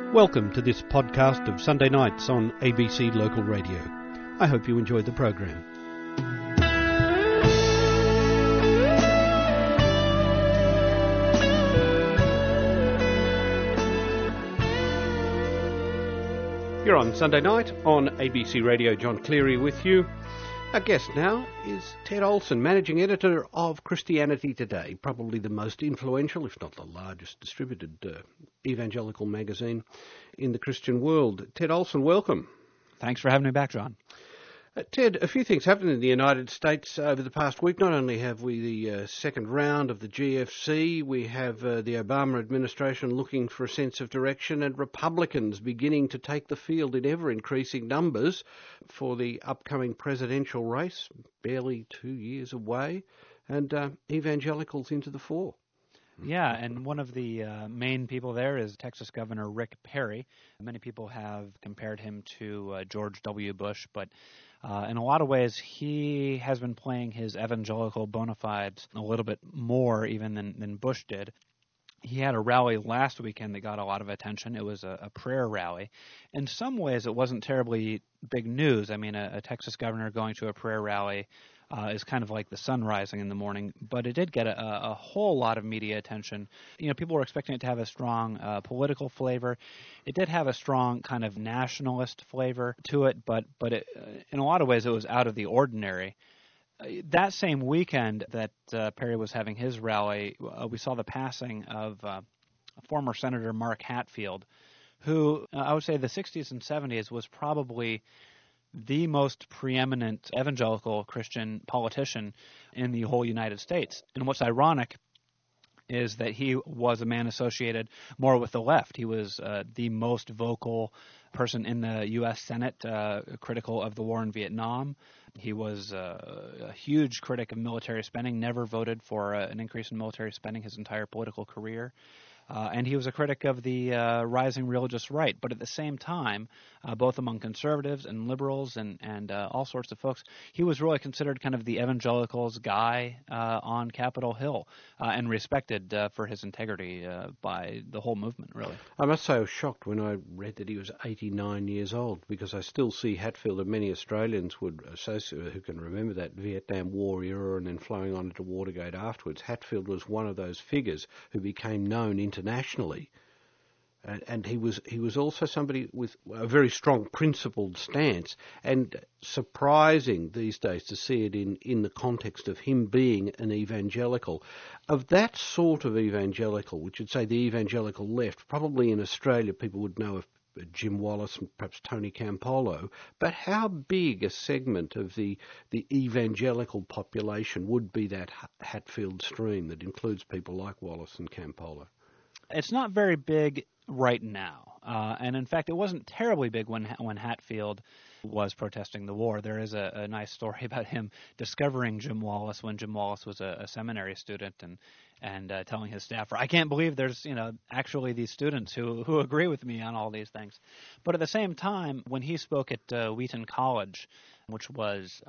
Welcome to this podcast of Sunday nights on ABC Local Radio. I hope you enjoyed the program. You're on Sunday night on ABC Radio. John Cleary with you. Our guest now is Ted Olson, Managing Editor of Christianity Today, probably the most influential, if not the largest distributed evangelical magazine in the Christian world. Ted Olson, welcome. Thanks for having me back, John. Ted, a few things happened in the United States over the past week. Not only have we the second round of the GFC, we have the Obama administration looking for a sense of direction and Republicans beginning to take the field in ever-increasing numbers for the upcoming presidential race, barely 2 years away, and evangelicals into the fore. Yeah, and one of the main people there is Texas Governor Rick Perry. Many people have compared him to George W. Bush, but in a lot of ways, he has been playing his evangelical bona fides a little bit more even than Bush did. He had a rally last weekend that got a lot of attention. It was a prayer rally. In some ways, it wasn't terribly big news. I mean, a Texas governor going to a prayer rally is kind of like the sun rising in the morning, but it did get a whole lot of media attention. You know, people were expecting it to have a strong political flavor. It did have a strong kind of nationalist flavor to it, but it, in a lot of ways it was out of the ordinary. That same weekend that Perry was having his rally, we saw the passing of former Senator Mark Hatfield, who I would say the 60s and 70s was probably the most preeminent evangelical Christian politician in the whole United States. And what's ironic is that he was a man associated more with the left. He was the most vocal person in the U.S. Senate, critical of the war in Vietnam. He was a huge critic of military spending, never voted for an increase in military spending his entire political career. And he was a critic of the rising religious right. But at the same time, both among conservatives and liberals and all sorts of folks, he was really considered kind of the evangelicals guy on Capitol Hill and respected for his integrity by the whole movement, really. I must say I was shocked when I read that he was 89 years old, because I still see Hatfield, and many Australians would associate, who can remember that Vietnam War era and then flowing on into Watergate afterwards. Hatfield was one of those figures who became known internationally, and he was also somebody with a very strong principled stance, and surprising these days to see it in the context of him being an evangelical. Of that sort of evangelical, which would say the evangelical left, probably in Australia people would know of Jim Wallace and perhaps Tony Campolo, but how big a segment of the evangelical population would be that Hatfield stream that includes people like Wallace and Campolo? It's not very big right now, and in fact, it wasn't terribly big when Hatfield was protesting the war. There is a nice story about him discovering Jim Wallace when Jim Wallace was a seminary student, and telling his staffer, "I can't believe there's actually these students who agree with me on all these things." But at the same time, when he spoke at Wheaton College, which was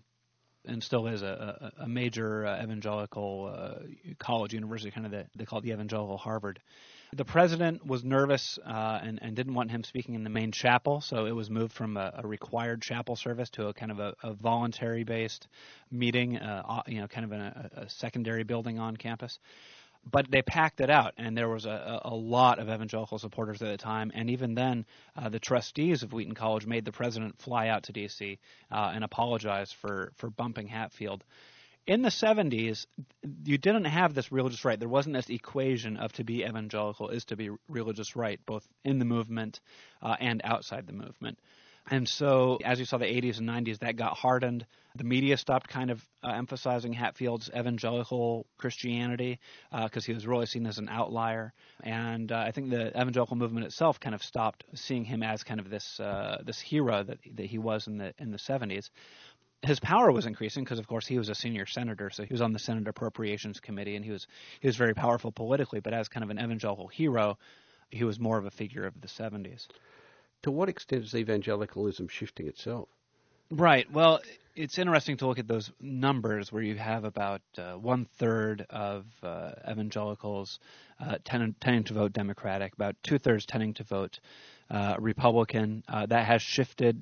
and still is a major evangelical college, university, kind of they call it the evangelical Harvard. The president was nervous and didn't want him speaking in the main chapel, so it was moved from a required chapel service to a kind of a voluntary-based meeting, kind of in a secondary building on campus. But they packed it out, and there was a lot of evangelical supporters at the time. And even then, the trustees of Wheaton College made the president fly out to D.C. And apologize for bumping Hatfield. In the 70s, you didn't have this religious right. There wasn't this equation of to be evangelical is to be religious right, both in the movement and outside the movement. And so, as you saw the 80s and 90s, that got hardened. The media stopped kind of emphasizing Hatfield's evangelical Christianity because he was really seen as an outlier. And I think the evangelical movement itself kind of stopped seeing him as kind of this hero that he was in the 70s. His power was increasing because, of course, he was a senior senator, so he was on the Senate Appropriations Committee, and he was very powerful politically. But as kind of an evangelical hero, he was more of a figure of the 70s. To what extent is evangelicalism shifting itself? Right. Well, it's interesting to look at those numbers where you have about 1/3 of evangelicals tending to vote Democratic, about 2/3 tending to vote Republican. That has shifted,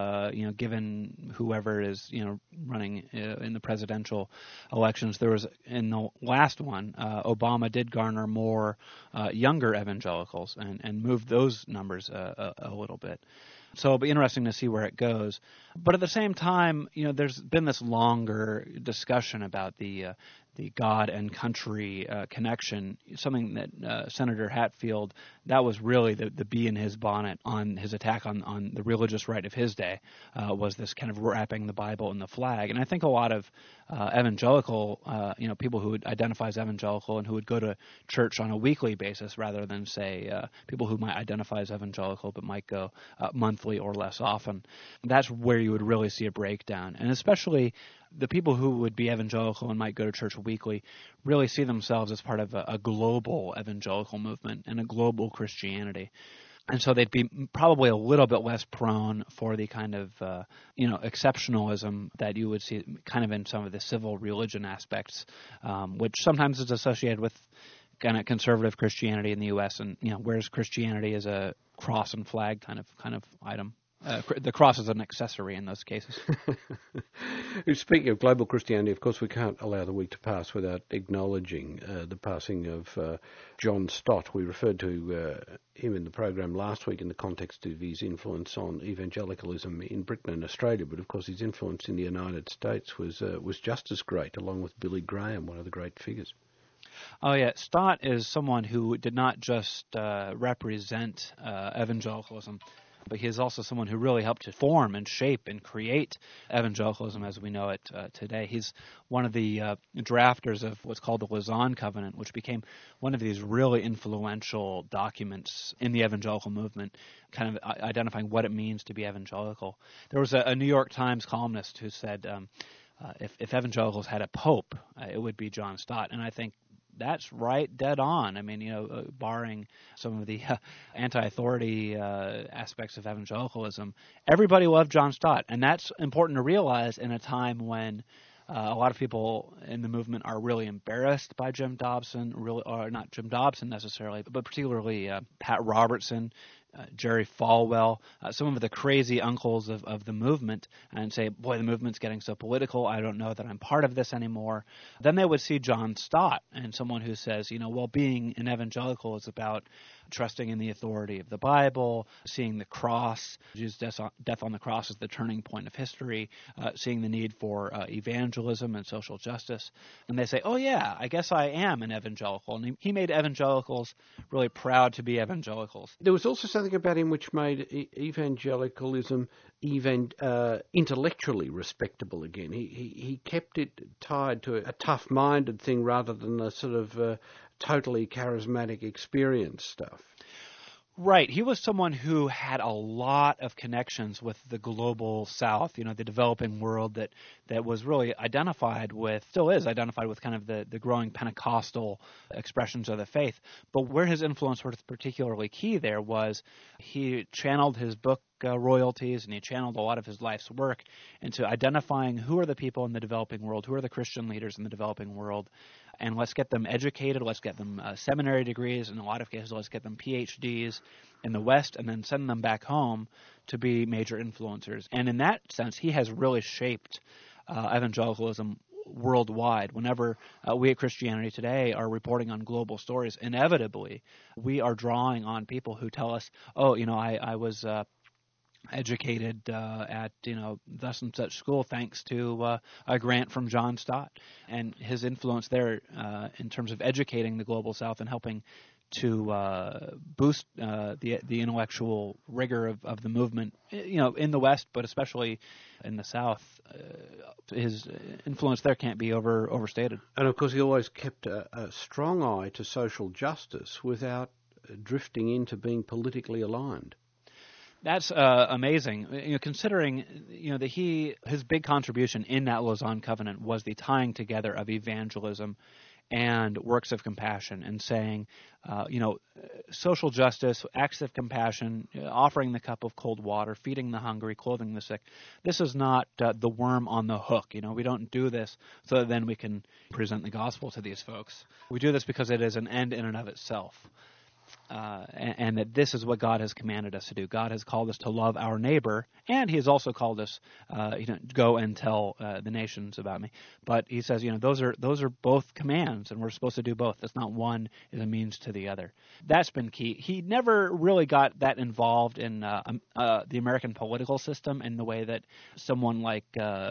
given whoever is, running in the presidential elections. There was, in the last one, Obama did garner more younger evangelicals and moved those numbers a little bit. So it'll be interesting to see where it goes. But at the same time, there's been this longer discussion about the God and country connection, something that Senator Hatfield, that was really the bee in his bonnet on his attack on the religious right of his day, was this kind of wrapping the Bible in the flag. And I think a lot of evangelical, people who would identify as evangelical and who would go to church on a weekly basis rather than, say, people who might identify as evangelical but might go monthly or less often, that's where you would really see a breakdown. And especially the people who would be evangelical and might go to church weekly really see themselves as part of a global evangelical movement and a global Christianity. And so they'd be probably a little bit less prone for the kind of, exceptionalism that you would see kind of in some of the civil religion aspects, which sometimes is associated with kind of conservative Christianity in the U.S. and, whereas Christianity is a cross and flag kind of item. The cross is an accessory in those cases. Speaking of global Christianity, of course, we can't allow the week to pass without acknowledging the passing of John Stott. We referred to him in the program last week in the context of his influence on evangelicalism in Britain and Australia, but of course his influence in the United States was just as great, along with Billy Graham, one of the great figures. Oh, yeah. Stott is someone who did not just represent evangelicalism, but he is also someone who really helped to form and shape and create evangelicalism as we know it today. He's one of the drafters of what's called the Lausanne Covenant, which became one of these really influential documents in the evangelical movement, kind of identifying what it means to be evangelical. There was a New York Times columnist who said if evangelicals had a pope, it would be John Stott. And I think that's right, dead on. I mean, barring some of the anti-authority aspects of evangelicalism, everybody loved John Stott, and that's important to realize in a time when a lot of people in the movement are really embarrassed by Jim Dobson, or not Jim Dobson necessarily, but particularly Pat Robertson, Jerry Falwell, some of the crazy uncles of the movement, and say, boy, the movement's getting so political, I don't know that I'm part of this anymore. Then they would see John Stott and someone who says, well, being an evangelical is about trusting in the authority of the Bible, seeing the cross, Jesus' death on the cross as the turning point of history, seeing the need for evangelism and social justice. And they say, oh yeah, I guess I am an evangelical. And he made evangelicals really proud to be evangelicals. There was also something about him which made evangelicalism intellectually respectable again. He kept it tied to a tough-minded thing rather than a sort of totally charismatic experience stuff. Right. He was someone who had a lot of connections with the global South, the developing world that was really identified with, still is identified with kind of the growing Pentecostal expressions of the faith. But where his influence was particularly key there was he channeled his book royalties, and he channeled a lot of his life's work into identifying who are the people in the developing world, who are the Christian leaders in the developing world, and let's get them educated, let's get them seminary degrees, in a lot of cases let's get them PhDs in the West, and then send them back home to be major influencers. And in that sense, he has really shaped evangelicalism worldwide. Whenever we at Christianity Today are reporting on global stories, inevitably we are drawing on people who tell us, oh, I was educated at thus and such school thanks to a grant from John Stott, and his influence there in terms of educating the global South and helping to boost the intellectual rigor of the movement, in the West, but especially in the South. His influence there can't be overstated. And of course, he always kept a strong eye to social justice without drifting into being politically aligned. That's amazing. Considering that his big contribution in that Lausanne Covenant was the tying together of evangelism and works of compassion, and saying, social justice, acts of compassion, offering the cup of cold water, feeding the hungry, clothing the sick. This is not the worm on the hook. We don't do this so that then we can present the gospel to these folks. We do this because it is an end in and of itself. And that this is what God has commanded us to do. God has called us to love our neighbor, and He has also called us, go and tell the nations about me. But He says, those are both commands, and we're supposed to do both. It's not one is a means to the other. That's been key. He never really got that involved in the American political system in the way that someone like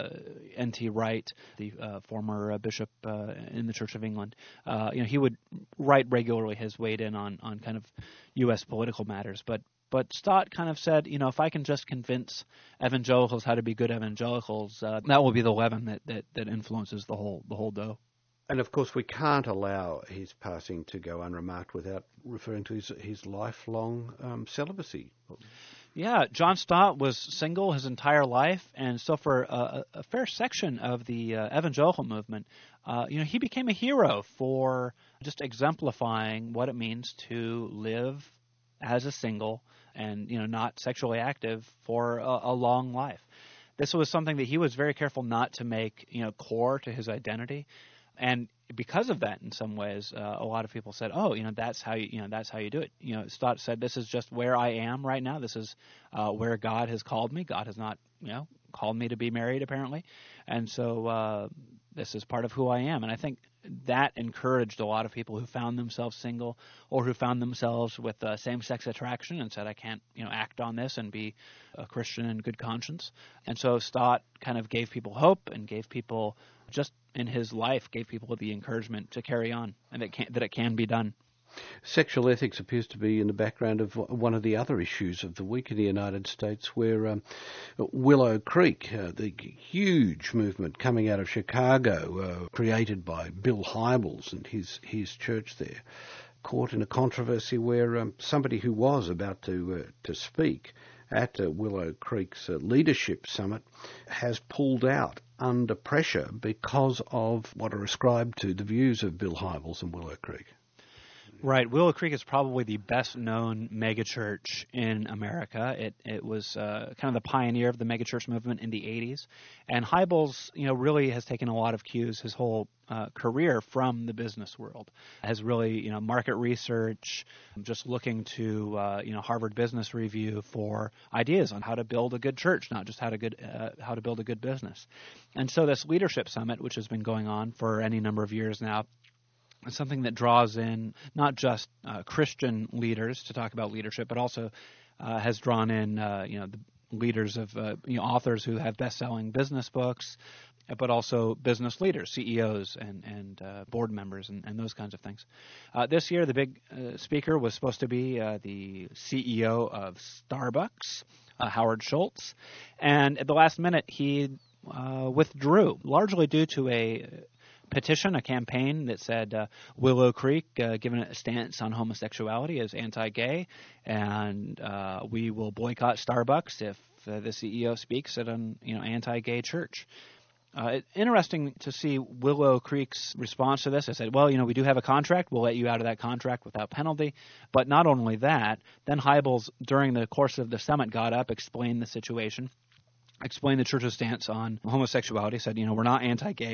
N.T. Wright, the former bishop in the Church of England, he would write regularly his weighed in on kind of U.S. political matters, but Stott kind of said, if I can just convince evangelicals how to be good evangelicals, that will be the leaven that influences the whole dough. And of course, we can't allow his passing to go unremarked without referring to his lifelong celibacy. Yeah, John Stott was single his entire life, and so for a fair section of the evangelical movement, he became a hero for just exemplifying what it means to live as a single and not sexually active for a long life. This was something that he was very careful not to make core to his identity, and because of that, in some ways, a lot of people said, "Oh, that's how you do it." Stott said, "This is just where I am right now. This is where God has called me. God has not, called me to be married, apparently, and so this is part of who I am." And I think that encouraged a lot of people who found themselves single or who found themselves with same-sex attraction and said, "I can't, act on this and be a Christian in good conscience." And so Stott kind of gave people hope and gave people just in his life, gave people the encouragement to carry on and that it can be done. Sexual ethics appears to be in the background of one of the other issues of the week in the United States, where Willow Creek, the huge movement coming out of Chicago, created by Bill Hybels and his church there, caught in a controversy where somebody who was about to speak at Willow Creek's leadership summit has pulled out under pressure because of what are ascribed to the views of Bill Hybels and Willow Creek. Right. Willow Creek is probably the best-known megachurch in America. It was kind of the pioneer of the megachurch movement in the 80s. And Hybels, really has taken a lot of cues his whole career from the business world. Has really, market research, just looking to, Harvard Business Review for ideas on how to build a good church, not just how to build a good business. And so this leadership summit, which has been going on for any number of years now, it's something that draws in not just Christian leaders to talk about leadership, but also has drawn in the leaders of authors who have best-selling business books, but also business leaders, CEOs and board members and those kinds of things. This year, the big speaker was supposed to be the CEO of Starbucks, Howard Schultz, and at the last minute he withdrew, largely due to a petition, a campaign that said Willow Creek, given a stance on homosexuality, is anti-gay, and we will boycott Starbucks if the CEO speaks at an anti-gay church. Interesting to see Willow Creek's response to this. They said, well, we do have a contract. We'll let you out of that contract without penalty. But not only that, then Hybels, during the course of the summit, got up, explained the situation, explained the church's stance on homosexuality, said, we're not anti-gay.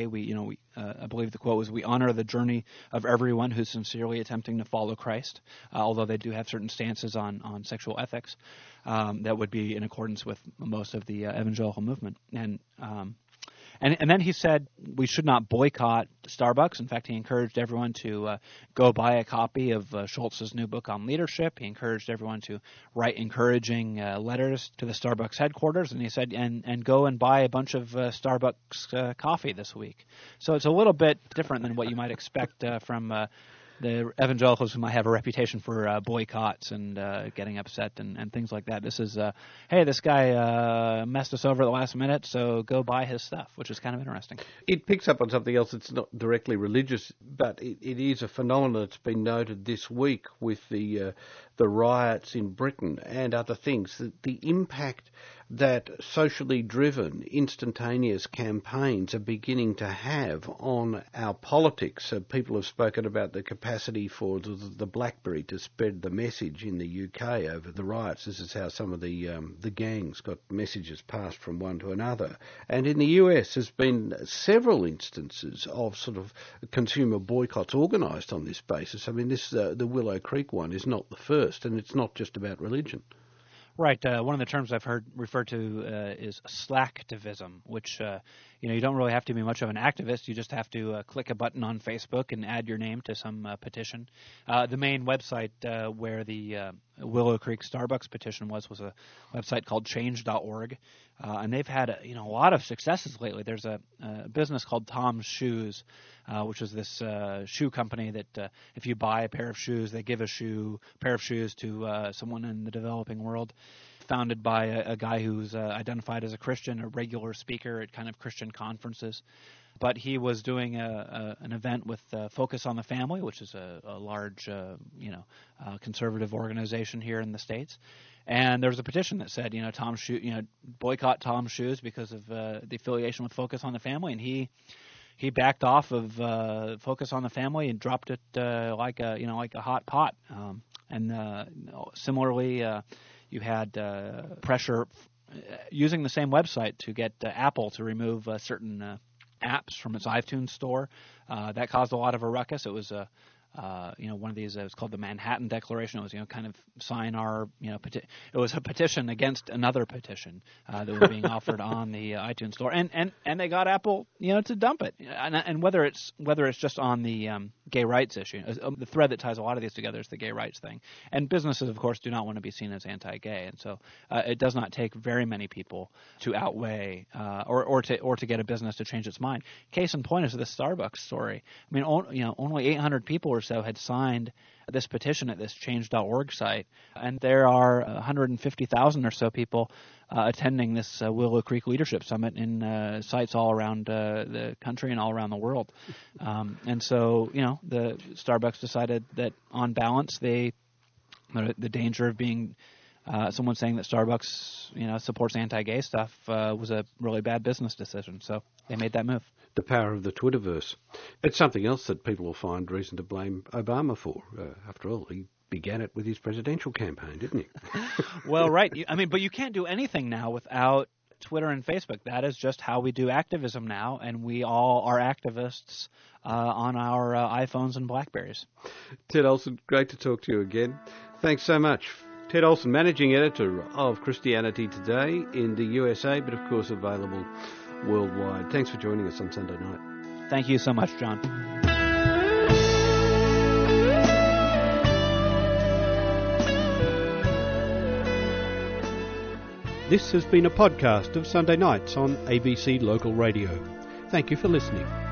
I believe the quote was, we honor the journey of everyone who's sincerely attempting to follow Christ, although they do have certain stances on sexual ethics that would be in accordance with most of the evangelical movement. And then he said we should not boycott Starbucks. In fact, he encouraged everyone to go buy a copy of Schultz's new book on leadership. He encouraged everyone to write encouraging letters to the Starbucks headquarters. And he said, and go and buy a bunch of Starbucks coffee this week. So it's a little bit different than what you might expect from the evangelicals who might have a reputation for boycotts and getting upset and things like that. This is, hey, this guy messed us over at the last minute, so go buy his stuff, which is kind of interesting. It picks up on something else that's not directly religious, but it is a phenomenon that's been noted this week with the riots in Britain and other things. The impact that socially driven, instantaneous campaigns are beginning to have on our politics. People have spoken about the capacity for the BlackBerry to spread the message in the UK over the riots. This is how some of the gangs got messages passed from one to another. And in the US, there's been several instances of sort of consumer boycotts organised on this basis. I mean, the Willow Creek one is not the first, and it's not just about religion. Right. One of the terms I've heard referred to is slacktivism, which you don't really have to be much of an activist. You just have to click a button on Facebook and add your name to some petition. The main website where the Willow Creek Starbucks petition was a website called change.org, and they've had a lot of successes lately. There's a business called Tom's Shoes, which is this shoe company that if you buy a pair of shoes, they give a pair of shoes to someone in the developing world. Founded by a guy who's identified as a Christian, a regular speaker at kind of Christian conferences. But he was doing an event with Focus on the Family, which is a large, conservative organization here in the States. And there was a petition that said, Tom's Shoe, boycott Tom's Shoes because of the affiliation with Focus on the Family. And he backed off of Focus on the Family and dropped it like a hot pot. Similarly. You had pressure using the same website to get Apple to remove certain apps from its iTunes store. That caused a lot of a ruckus. It was one of these. It was called the Manhattan Declaration. It was kind of sign our it was a petition against another petition that was being offered on the iTunes store, and they got Apple to dump it. And whether it's just on the gay rights issue, the thread that ties a lot of these together is the gay rights thing. And businesses, of course, do not want to be seen as anti-gay, and so it does not take very many people to outweigh or to get a business to change its mind. Case in point is the Starbucks story. I mean, only 800 people or so had signed this petition at this change.org site, and there are 150,000 or so people attending this Willow Creek Leadership Summit in sites all around the country and all around the world. And so, the Starbucks decided that on balance, the danger of being someone saying that Starbucks, supports anti-gay stuff was a really bad business decision. So they made that move. The power of the Twitterverse. It's something else that people will find reason to blame Obama for. After all, he began it with his presidential campaign, didn't he? Well, right. But you can't do anything now without Twitter and Facebook. That is just how we do activism now, and we all are activists on our iPhones and BlackBerries. Ted Olson, great to talk to you again. Thanks so much. Ted Olson, Managing Editor of Christianity Today in the USA, but of course available worldwide. Thanks for joining us on Sunday night. Thank you so much, John. This has been a podcast of Sunday Nights on ABC Local Radio. Thank you for listening.